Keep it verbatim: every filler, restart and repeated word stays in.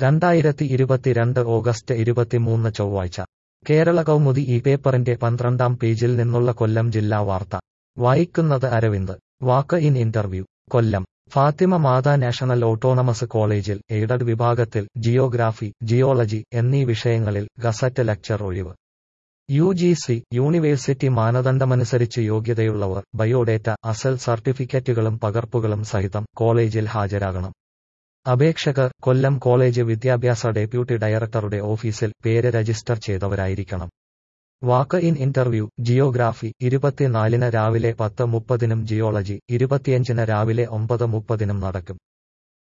രണ്ടായിരത്തി ഇരുപത്തിരണ്ട് ഓഗസ്റ്റ് ഇരുപത്തിമൂന്ന് ചൊവ്വാഴ്ച കേരള കൗമുദി ഈ പേപ്പറിന്റെ പന്ത്രണ്ടാം പേജിൽ നിന്നുള്ള കൊല്ലം ജില്ലാ വാർത്ത വായിക്കുന്നത് Aravind. Walk in interview. Kollam Fathima Matha national autonomous കോളേജിൽ എയ്ഡഡ് വിഭാഗത്തിൽ ജിയോഗ്രാഫി, ജിയോളജി എന്നീ വിഷയങ്ങളിൽ ഗസറ്റ് ലെക്ചർ ഒഴിവ്. യു ജി സി യൂണിവേഴ്സിറ്റി മാനദണ്ഡമനുസരിച്ച് യോഗ്യതയുള്ളവർ ബയോഡേറ്റ, അസൽ സർട്ടിഫിക്കറ്റുകളും പകർപ്പുകളും സഹിതം കോളേജിൽ ഹാജരാകണം. അപേക്ഷകർ കൊല്ലം കോളേജ് വിദ്യാഭ്യാസ ഡെപ്യൂട്ടി ഡയറക്ടറുടെ ഓഫീസിൽ പേര് രജിസ്റ്റർ ചെയ്തവരായിരിക്കണം. Walk in interview. ജിയോഗ്രാഫി ഇരുപത്തിനാലിന് രാവിലെ പത്ത് മുപ്പതിനും ജിയോളജി ഇരുപത്തിയഞ്ചിന് രാവിലെ ഒമ്പത് മുപ്പതിനും നടക്കും.